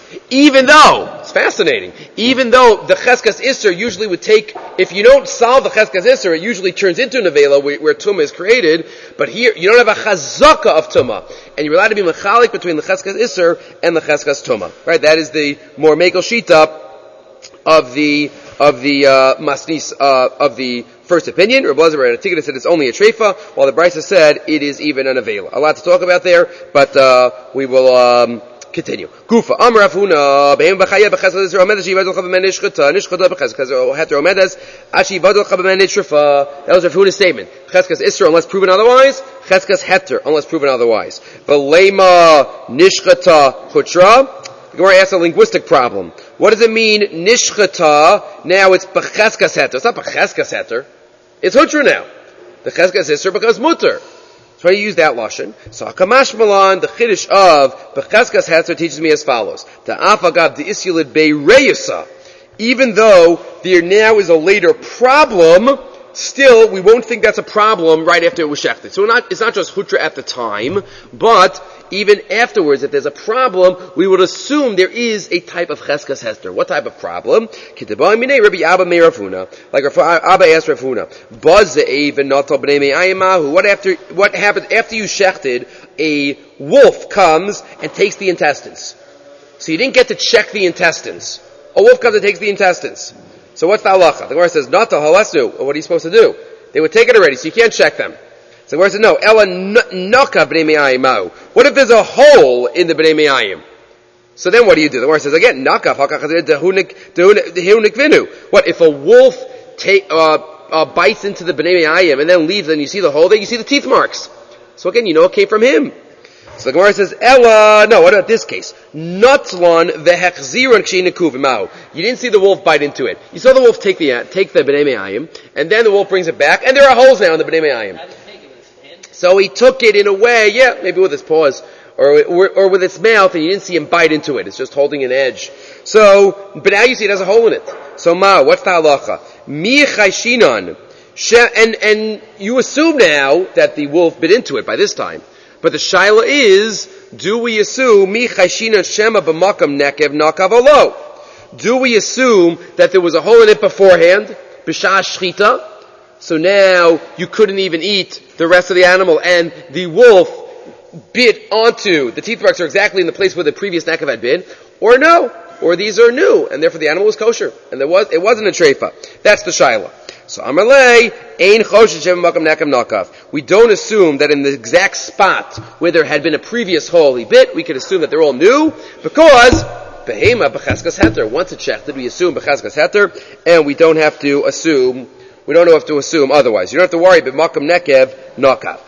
A: Even though, it's fascinating, even though the Cheskas Isser usually would take, if you don't solve the Cheskas Isser, it usually turns into an Avela where Tumah is created, but here you don't have a Chazaka of Tumah, and you're allowed to be Mechalik between the Cheskas Isser and the Cheskas Tumah. Right? That is the more Mekel Shita of the Masnis, of the first opinion. Rabbi Elazar and Atikah said it's only a treifa, while the Brisa said it is even an Avela. A lot to talk about there, but we will continue. Gufa. Amar Avuna, Behem B'chaya B'cheskas Isser Omedes Shivadol Chabamen Nishchata, Nishchata B'cheskas Heter Omedes, Ashi Yivadol Chabamen Nishrafa. That was Rav Huna's statement. Cheskas Isser unless proven otherwise, Cheskas Heter unless proven otherwise. V'leima Nishchata Chutra. The Gemara asks a linguistic problem. What does it mean, Nishchata, now it's B'cheskas Heter. It's not B'cheskas Heter. It's Hutra now. The Cheskas Isser becomes Mutter. So I use that lashon. So Hakamash Malan, the Chiddush of B'cheskas Heter teaches me as follows: the Afagav the Isyulid Beireyasa. Even though there now is a later problem, still we won't think that's a problem right after it was shechted. So it's not just Hutra at the time, but even afterwards, if there's a problem, we would assume there is a type of Cheskas Hester. What type of problem? Like Rabbi Abba Meir Rav Huna, like Abba asked Rav Huna, what happens after you shechted? A wolf comes and takes the intestines. So you didn't get to check the intestines. A wolf comes and takes the intestines. So what's the halacha? The Gemara says, not the halasu. What are you supposed to do? They would take it already, so you can't check them. So the Gemara says, no, ela naka b'nei me'ayim ma'u. What if there's a hole in the b'nei me'ayim? So then what do you do? The Gemara says, again, naka dehunik vinu. What, if a wolf bites into the b'nei me'ayim and then leaves and you see the hole there, you see the teeth marks. So again, you know it came from him. So the Gemara says, ela, no, what about this case? Natzlan vehechziron kshinekuv ma'u. You didn't see the wolf bite into it. You saw the wolf take the b'nei me'ayim, and then the wolf brings it back, and there are holes now in the b'nei me'ayim. So he took it in a way, maybe with his paws, or with its mouth, and you didn't see him bite into it. It's just holding an edge. So, but now you see it has a hole in it. So ma, what's the halacha? Mi chayshinan. And you assume now that the wolf bit into it by this time. But the shaila is, do we assume mi chayshinan shema b'makam nekev nakav olo? Do we assume that there was a hole in it beforehand? B'shah shchita? So now you couldn't even eat the rest of the animal, and the wolf bit onto the teeth marks are exactly in the place where the previous nakav had been, or no, or these are new, and therefore the animal was kosher, and it wasn't a treifa. That's the shaila. So Amalei ein choshen shem makam nakav nakav. We don't assume that in the exact spot where there had been a previous hole he bit, we could assume that they're all new, because behema b'cheskas heter. Once it's shechted, we assume b'cheskas heter, and we don't have to assume otherwise. You don't have to worry, but makam nekev nakav.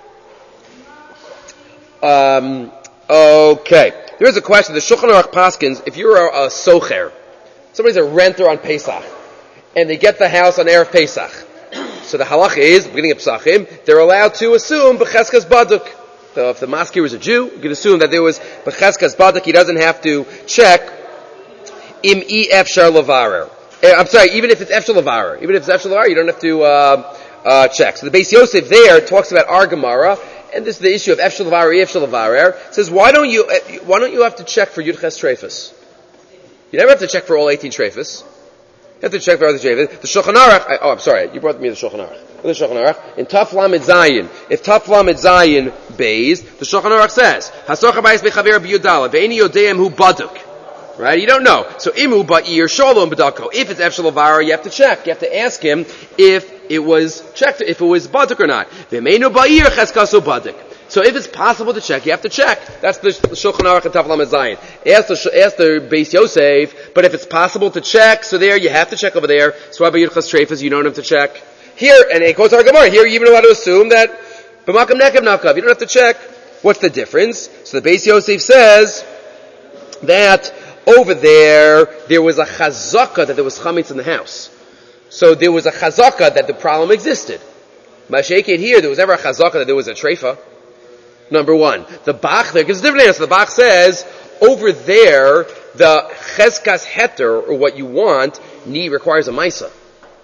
A: Okay. There is a question. The Shulchan Aruch paskins, if you're a socher, somebody's a renter on Pesach, and they get the house on Erev Pesach. So the halacha is, beginning of Pesachim, they're allowed to assume b'cheskas baduk. So if the maskir was a Jew, you can assume that there was b'cheskas baduk. He doesn't have to check im efshar lavarer. Even if it's efshar lavarer. Even if it's efshar lavarer, you don't have to check. So the Beis Yosef there talks about our Gemara, and this is the issue of efshar lavarer. Says, why don't you have to check for Yudches Treifas? You never have to check for all 18 Treifas. You have to check for other Treifas. The Shulchan Aruch, you brought me the Shulchan Aruch. The Shulchan Aruch, in Taf Lamed Zayin, if Taf Lamed Zayin bays, the Shulchan Aruch says, Hasocha Bayis Bechaver B'Yudala, Ve'eni Yodeim Hu Baduk. Right? You don't know. So imu ba'ir shalom b'dako. If it's efshar lavarer, you have to check. You have to ask him if it was checked, if it was baduk or not. V'meinu ba'ir cheskaso baduk. So if it's possible to check, you have to check. That's the Shulchan Aruch and Taf Lamed Zayin. Ask the Beis Yosef, but if it's possible to check, so there you have to check over there. So about Yudches Treifas, you don't have to check. Here, and it goes to our Gemara. Here, you even allowed to assume that b'makam nekev nakav. You don't have to check. What's the difference? So the Beis Yosef says that over there was a chazaka that there was chametz in the house. So there was a chazaka that the problem existed. Mashayket here, there was never a chazaka that there was a treifa. Number one. The Bach there gives a different answer. The Bach says, over there, the cheskas heter, or what you want, requires a maisa.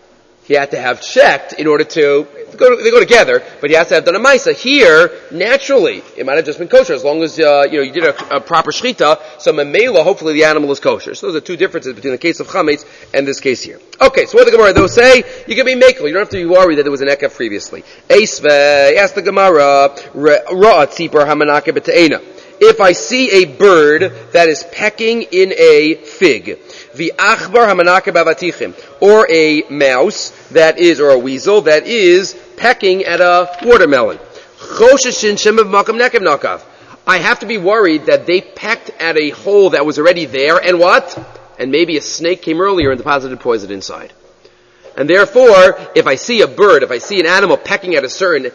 A: he had to have checked in order to they go together, but he has to have done a maisa. Here, naturally, it might have just been kosher as long as you did a proper shechita. So memela, hopefully the animal is kosher. So those are two differences between the case of chametz and this case here. Okay, so what the Gemara though say? You can be mekel. You don't have to be worried that there was an ekev previously. Eisve, ask the Gemara, ra'at tzipor hamanake b'te'ena. If I see a bird that is pecking in a fig, the achbar hamanake b'avatichim, or a mouse that is, or a weasel that is pecking at a watermelon. Chosheshin shemav makam nekev nakav. I have to be worried that they pecked at a hole that was already there, and what? And maybe a snake came earlier and deposited poison inside. And therefore, if I see a bird, if I see an animal pecking at a certain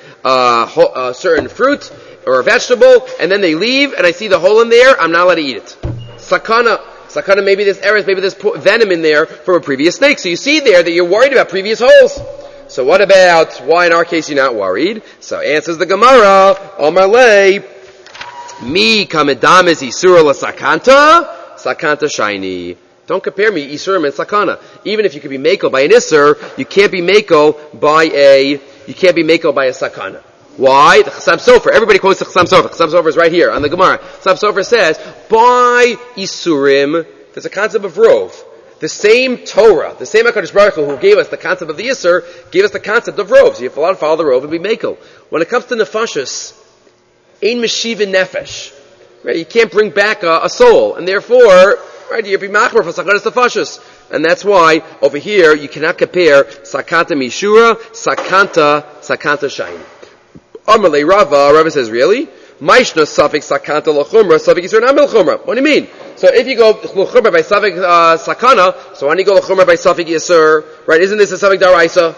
A: fruit or a vegetable, and then they leave, and I see the hole in there, I'm not allowed to eat it. Sakana, maybe there's errors, maybe there's venom in there from a previous snake. So you see there that you're worried about previous holes. So what about why in our case you're not worried? So answers the Gemara, Omar lei, mi kamedam is isura la sakanta shiny. Don't compare me isurim and sakana. Even if you could be mako by an isur, you can't be mako by a sakana. Why? The Chassam Sofer. Everybody quotes the Chassam Sofer. Chassam Sofer is right here on the Gemara. Chassam Sofer says, by isurim, there's a concept of rov. The same Torah, the same HaKadosh Baruch Hu gave us the concept of the Yisur, gave us the concept of rov. So you have to follow the rov and be mako. When it comes to nefashos, ein meshivin nefesh. Right? You can't bring back a soul, and therefore, right, you're be machmer for sakanas nefashos. And that's why over here you cannot compare sakanta mishura, sakanta shine. Amalei Rava says, really? Maishna suffix sakanta lachumra, suffix yisur namil chumra. What do you mean? So if you go lachumra by suffix sakana, so why don't you go lachumra by suffix yisur? Right? Isn't this a suffix daraisa?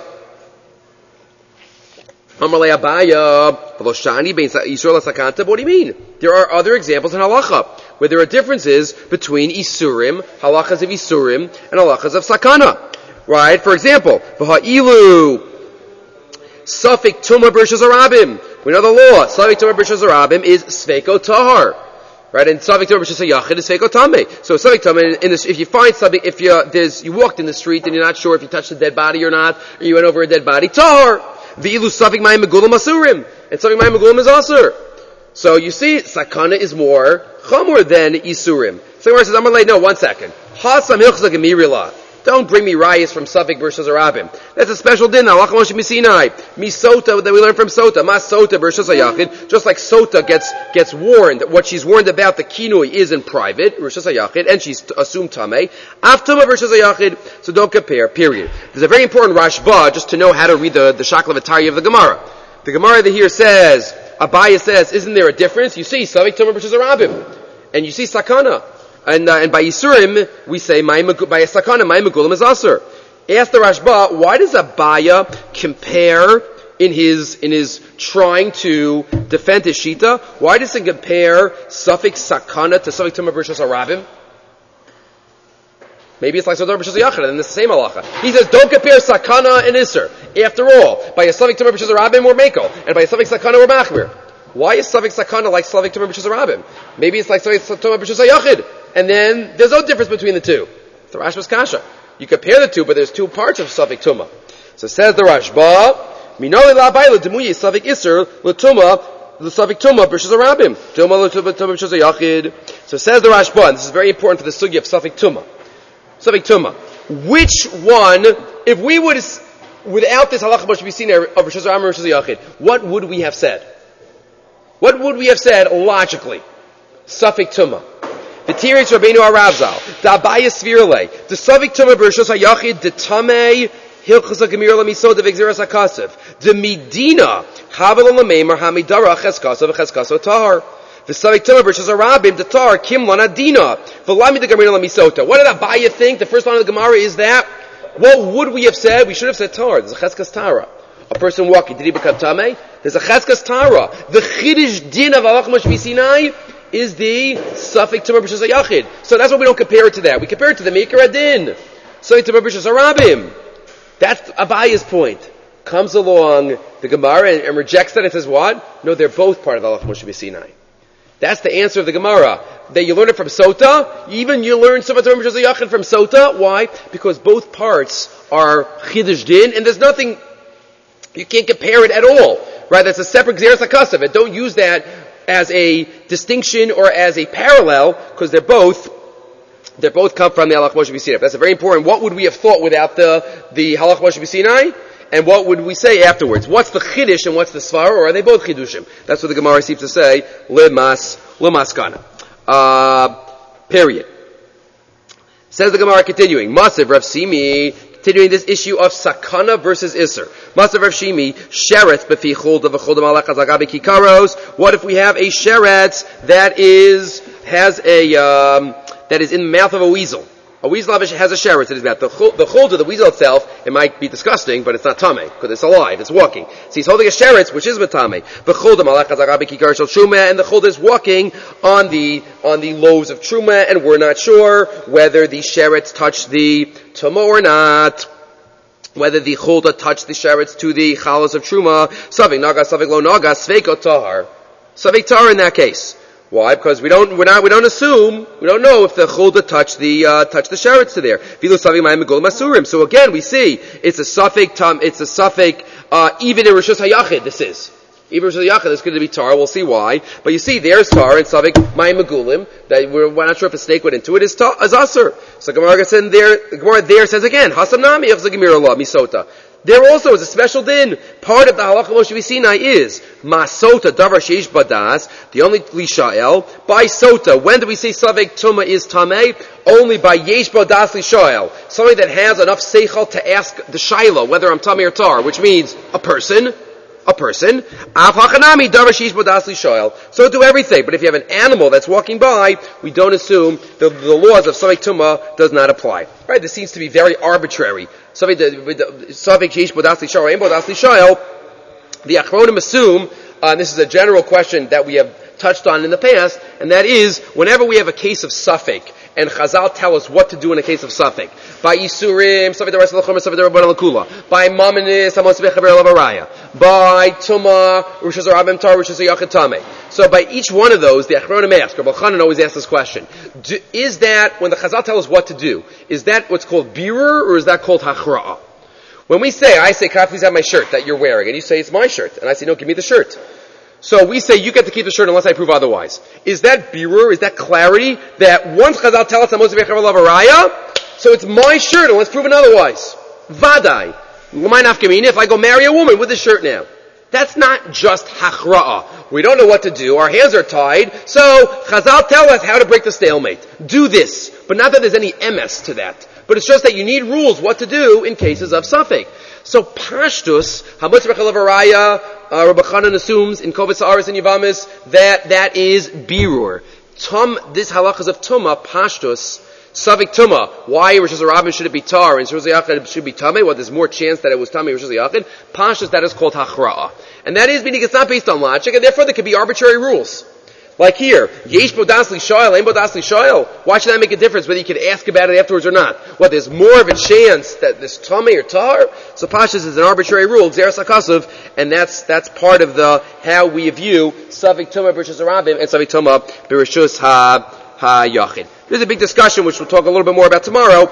A: Amalei Abaya, v'loshani bein yisur la sakanta. What do you mean? There are other examples in halacha where there are differences between isurim, halachas of isurim, and halachas of sakana. Right? For example, v'ha'ilu suffix tumah b'rishos harabim. We know the law. Suffix tumah b'rishos harabim is sveiko tahar. Right? And suffix tumah b'rishos hayachid is sveiko tameh. So suffix tumah, if you find something, if you walked in the street and you're not sure if you touched a dead body or not, or you went over a dead body, tahar. V'ilu suffix mayim megulam asurim. And suffix mayim megulam is asur. So you see, sakana is more chamor than isurim. So the Gemara says, Amalei, no, 1 second. Hasam hilchzak emirila. Don't bring me rayas from Suffolk versus Arabim. That's a special din. Allah Moshe Misinai. Misota that we learn from Sota. Masota versus Ayachid. Just like Sota gets warned, what she's warned about the kinui is in private, versus Ayachid, and she's assumed Tameh. Aftuma versus Ayachid. So don't compare, period. There's a very important Rashba, just to know how to read the Shaklav Atari of the Gemara. The Gemara that here says, Abaya says, isn't there a difference? You see, Suffolk Tumah versus Arabim. And you see Sakana. And by Yisurim, we say, by a sakana, my megulam is asur. Ask the Rashba, why does Abaya compare in his trying to defend his shita? Why does he compare suffix sakana to suffix tumah b'rishos harabim? Maybe it's like Sodar b'rishos yachid, and it's the same halacha. He says, don't compare sakana and isur. After all, by a suffix tumah b'rishos harabim, we're meko, and by a suffix sakana, we're machmir. Why is suffix sakana like suffix tumah b'rishos harabim? Maybe it's like suffix tumah b'rishos yachid. And then there's no difference between the two. It's the Rashba's kasha. You compare the two, but there's two parts of Safik Tumah. So says the Rashba, Minoli la bayla demuyi Safik Isser l'Tumah l'Safik Tumah b'Rishos harabim. Tumah l'Tumah b'Rishos hayachid. So says the Rashba, and this is very important for the sugya of Safik Tumah. Safik Tumah. Which one, if we would, without this halacha must be seen of Rishos harabim and Rishos hayachid, what would we have said? What would we have said logically? Safik Tumah. The Tiritz Rabbeinu Aravzal, the Abaya Svirle, the Savik Tumah B'Rishos Hayachid, the Tamei Hilchos HaGemir LaMisod of Exeras HaKasev, the Medina Havel LaMeimer Hamidara Cheskasav Cheskaso Tahar, the Savik Tumah B'Rishos Harabim, the Tahar Kim Lana Dina, V'Lami the Gemir LaMisota. What did Abaya think? The first line of the Gemara is that. What would we have said? We should have said Tahar. There's a Cheskas Tahara. A person walking, did he become Tamei? There's a Cheskas Tahara. The Chiddush Din of Allah Moshe Sinai is the suffix Tumah B'Rishos Hayachid. So that's why we don't compare it to that. We compare it to the Meikar Adin. Suffix Tumah B'Rishos Harabim. That's Abaya's point. Comes along the Gemara and rejects that and says what? No, they're both part of Allah Moshe Sinai. That's the answer of the Gemara. That you learn it from Sota. Even you learn Sifat Torah B'Shus Yachid from Sota. Why? Because both parts are Chidush Din, and there's nothing, you can't compare it at all. Right? That's a separate Gzeras HaKasav. Don't use that as a distinction or as a parallel, because they're both come from the Halach Moshe B'Sinai. That's a very important. What would we have thought without the Halach Moshe B'Sinai? And what would we say afterwards? What's the Chiddush and what's the Svara? Or are they both Chidushim? That's what the Gemara seems to say. Lemaskana. Period. Says the Gemara continuing. Masav Rav Shimi, continuing this issue of Sakana versus Isser. Masav Rav Shimi, Sheretz befi chulda v'chulda malach hazagabi kikaros. What if we have a Sheretz that is in the mouth of a weasel? A weasel has a sheretz in his mouth. The chulda, the weasel itself, it might be disgusting, but it's not tameh, because it's alive, it's walking. So he's holding a sheretz, which is matame. The chulda malach hazagabi kikar shel truma, and the chulda is walking on the loaves of truma, and we're not sure whether the sheretz touched the tuma or not. Whether the chulda touched the sheretz to the chalas of truma. Savik naga, savik lo naga, sveiko tahar. Savik tahar in that case. Why? Because we don't assume, we don't know if the chulda touched the sheretz to there. So again, we see, it's a suffix, even in Rishus HaYachid, this is. Even in Rishus HaYachid, it's going to be tar, we'll see why. But you see, there's tar in suffix, Mayim Megulim, that we're not sure if a snake went into it, is Asur. So Gemara there says again, Hasam Nami, Misota. There also is a special din. Part of the Halacha Moshe B'Sinai is Masota Davar Sheish Badas, the only Lishael. By Sota, when do we say Savek Tuma is Tameh? Only by Yesh Badas Lishael. Somebody that has enough Seichel to ask the Shaila whether I'm Tameh or Tar, which means a person. Av Hachanami Davar Sheish Badas Lishael. So do everything. But if you have an animal that's walking by, we don't assume the laws of Savek Tuma does not apply. Right? This seems to be very arbitrary. The Achronim assume, and this is a general question that we have touched on in the past, and that is, whenever we have a case of Safek, and Chazal tell us what to do in a case of Safek, by Isurim, Safek Daras L'Chomer, Safek Darabban L'Kula, by Mamanis, Hamon Sefech Chaber L'Avaraya, by Tuma, Rosh Hashanah Tar, Rosh Hashanah Tameh. So by each one of those, the Achronim ask, Rabbi Chanan always asks this question, is that, when the Chazal tell us what to do, is that what's called birur, or is that called Hachra'ah? When I say, can I please have my shirt that you're wearing? And you say, it's my shirt. And I say, no, give me the shirt. So we say, you get to keep the shirt unless I prove otherwise. Is that birur? Is that clarity? That once Chazal tell us, so it's my shirt unless proven otherwise. Vadai. If I go marry a woman with the shirt now. That's not just hachra'ah. We don't know what to do. Our hands are tied. So Chazal tell us how to break the stalemate. Do this. But not that there's any emes to that. But it's just that you need rules what to do in cases of Safek. So Pashtus, Hamutz Bechalav Araya, Rabbi Chanan assumes in Kovetz Haaretz and Yavamis that is birur. This halachas of Tuma, Pashtus, Savik Tuma. Why Rosh Hashanah should it be tar and Rosh Hashanah should be tameh? Well, there's more chance that it was tameh Rosh Hashanah. Pashtus, that is called hachra'ah, and that is meaning it's not based on logic, and therefore there could be arbitrary rules. Like here, Yesh Bodas Lishoyel, Ein Bodas Lishoyel. Why should that make a difference whether you can ask about it afterwards or not? Well, there's more of a chance that there's tameh or tar. So Pashtus is an arbitrary rule, Gzeras HaKasav, and that's part of how we view Savik Tuma B'Rishus Harabim and Savik Tuma B'Rishus HaYachid. There's a big discussion which we'll talk a little bit more about tomorrow,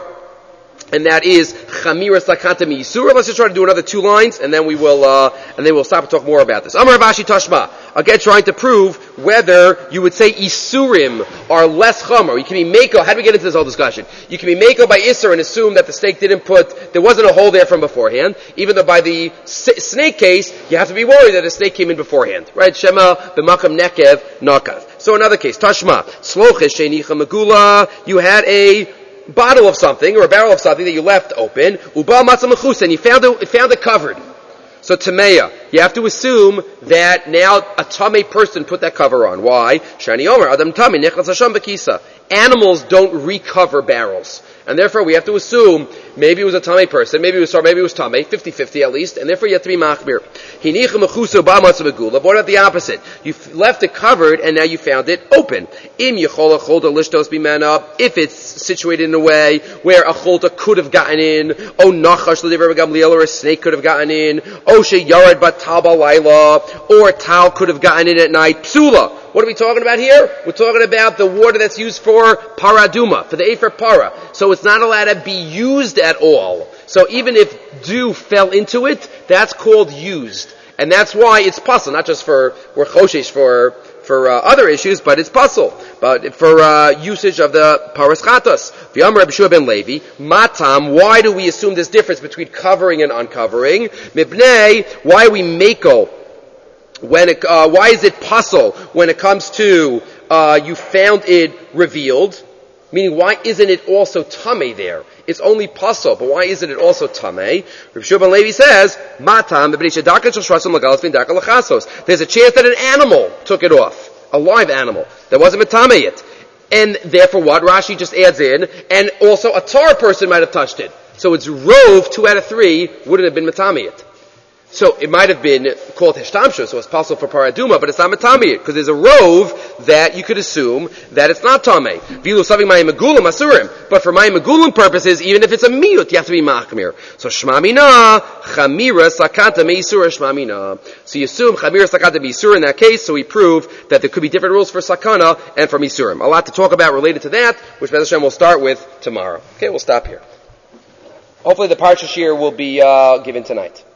A: and that is Chamira Sakanta Mi'Yisura. Let's just try to do another 2 lines, and then we'll stop and talk more about this. Amar Rav Ashi Tashma. Again, trying to prove whether you would say Isurim are less Chamar. You can be Mako. How do we get into this whole discussion? You can be Mako by Isser and assume that the snake there wasn't a hole there from beforehand, even though by the snake case, you have to be worried that a snake came in beforehand. Right? Shema b'makam nekev nakav. So another case, Tashma. Sloches sheinicha megula. You had a bottle of something or a barrel of something that you left open. Uba matzah mechus, and you found it covered. So tameya, you have to assume that now a tamei person put that cover on. Why? Shani Omer Adam tamei nechlas hasham bekisa. Animals don't recover barrels, and therefore we have to assume maybe it was a tamei person, maybe it was tamei, 50-50 at least, and therefore you have to be machmir. Hinicha mechusa ba matzah megula. What about the opposite? You left it covered and now you found it open. Im yechola cholda lishtos bimena. If it's situated in a way where a cholda could have gotten in, nachash l'divrei Gamliel, or a snake could have gotten in, she yarad bat tal b'layla, or a tal could have gotten in at night. Psula. What are we talking about here? We're talking about the water that's used for paraduma, for the Efer para. So it's not allowed to be used at all. So even if dew fell into it, that's called used. And that's why it's puzzle, not just for choshesh, for other issues, but it's puzzle. But for usage of the paras chatos. V'yamar Rabbi Shua ben Levi, matam, why do we assume this difference between covering and uncovering? Mibnei, why are we mako? Why is it puzzle when it comes to you found it revealed? Meaning, why isn't it also tamei there? It's only puzzle, but why isn't it also tamei? Rabbi Shua ben Levi says, matam, there's a chance that an animal took it off. A live animal. That wasn't metamei it. And therefore what? Rashi just adds in, and also a tar person might have touched it. So it's rove, 2 out of 3, wouldn't have been metamei it. So it might have been called hishtamshu, so it's possible for paraduma, but it's not matami, because there's a rove that you could assume that it's not tamei. Vilu saving mayim megulim asurim, but for mayim megulim purposes, even if it's a miyut, you have to be machmir. So shmamina chamira sakata meisura shmamina. So you assume chamira sakata meisura in that case. So we prove that there could be different rules for sakana and for misurim. A lot to talk about related to that, which Be'ez Hashem will start with tomorrow. Okay, we'll stop here. Hopefully the parsha shir will be given tonight.